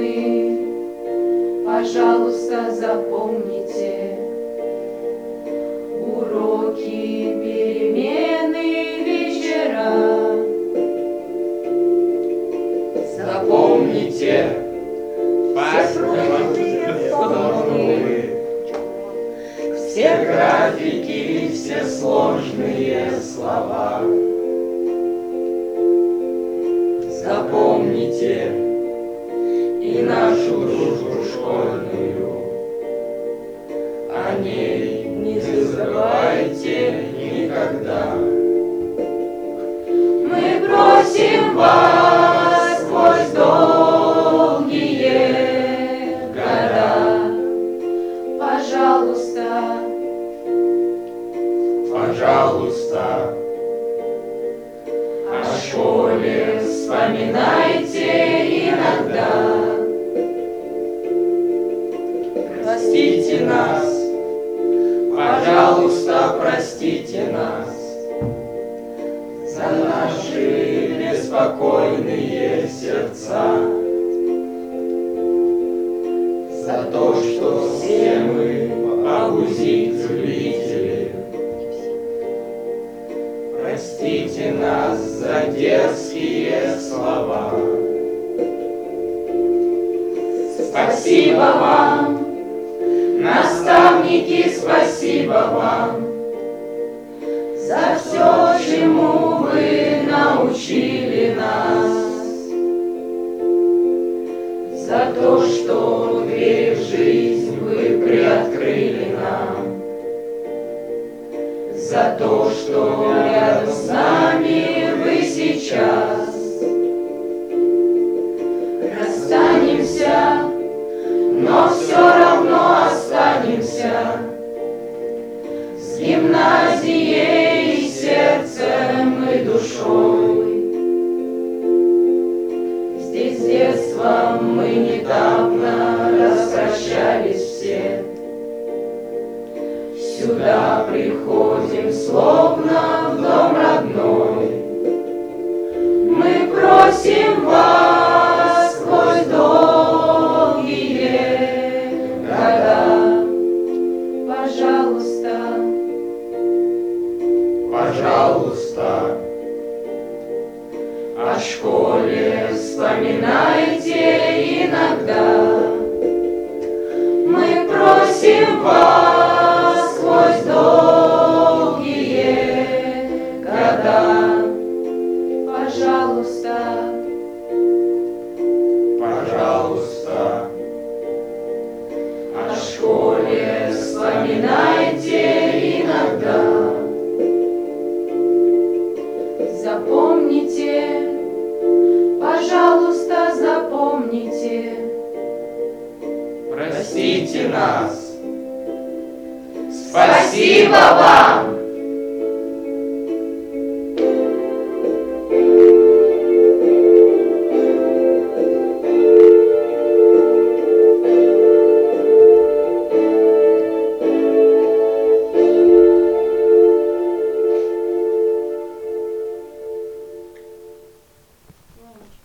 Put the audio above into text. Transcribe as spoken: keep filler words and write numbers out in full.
перемены, пожалуйста, запомните. Уроки, перемены, вечера. Запомните, все графики, все сложные слова. Запомните и нашу дружбу школьную, о ней не забывайте никогда. Мы просим вас сквозь долгие года, пожалуйста, пожалуйста, о школе вспоминайте иногда. Простите нас, пожалуйста, простите нас за наши беспокойные сердца, за то, что все мы абузить-любители. Простите нас за дерзкие слова. Спасибо вам, наставники, спасибо вам за все, чему вы научили нас, за то, что дверь в жизнь вы приоткрыли нам, за то, что рядом с нами вы сейчас. Расстанемся, но все равно останемся с гимназией, сердцем и душой. Здесь с детством мы недавно распрощались все. Сюда приходим словно в дом родной. Мы просим вас сквозь долгие года, пожалуйста, Пожалуйста, о школе вспоминайте иногда. Мы просим вас сквозь долгие года, пожалуйста, пожалуйста, о школе вспоминайте иногда. Запомните, пожалуйста, запомните. простите нас. Спасибо вам!